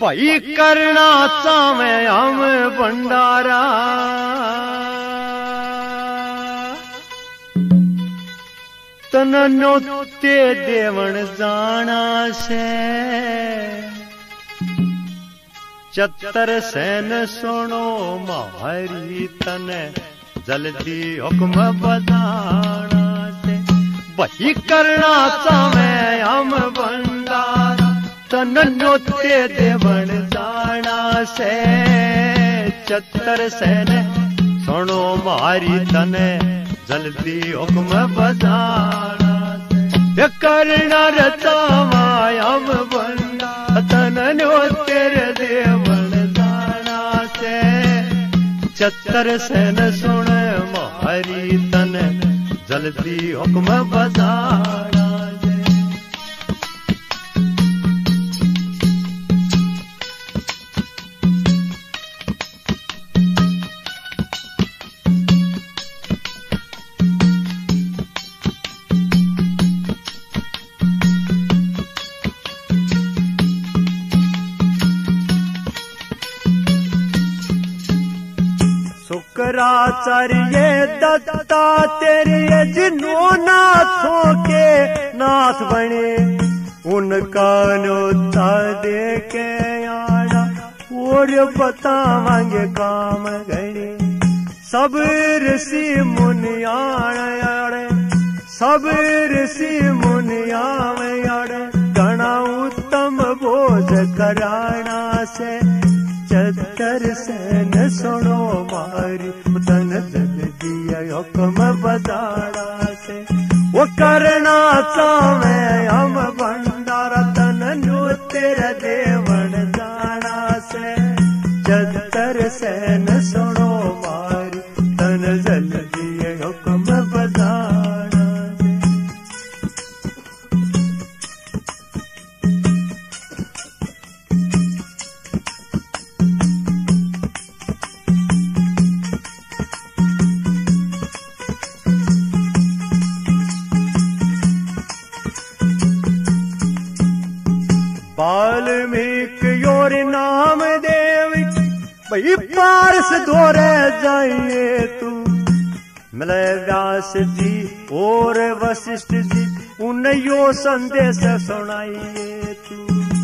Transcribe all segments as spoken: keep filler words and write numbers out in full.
भाई करना चावे हम भंडारा तन नोते देवण जाना से चतर सैन सुनो मारी तन जल्दी हुक्म बजाना से वही करना चावे हम भंडारा तन नोते देवण जाना से चतर सैन सुनो मारी तन जल्दी हुक्म बजाना से करना रचावा हम भंडारा तन नोते देवण जाना से चतर सैन सुन मारी तन जल्दी हुक्म बजाना शुक्राचार्य दत्ता तेरे जिन्हों नाथों के नाथ बने उनका न्योता दे के आना और बतावांगे काम गणे सब ऋषि मुनियाण सब ऋषि मुनियाण घना उत्तम भोज कराना से चतर सैन सुनो मारी तन जल्दी हुक्म बजाना से वो करना चावे हम भंडारा तन नोते देवण जाना से चतर सैन सुनो मारी तन जल्दी हुक्म बजाना वाल्मीकि और नाम देव भाई पारस दौरे जाइए तू मिले व्यास जी और वशिष्ठ जी उन्हें यो संदेश सुनाइए तू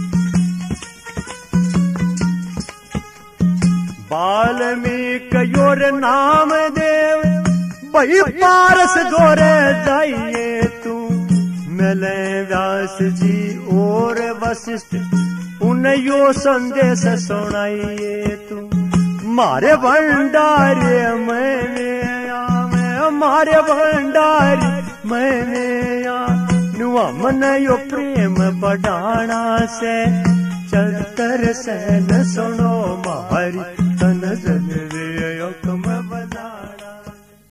वाल्मीकि और नाम देव भाई पारस दौरे जाइए तू मिले व्यास जी और वशिष्ठ उन्हें यो संदेश सुनाइए तू मारे भंडारे मैंने आवे मारे भंडारे मैंने आ मन यो प्रेम बढ़ाना से चतर सैन सुनो मारी तन जल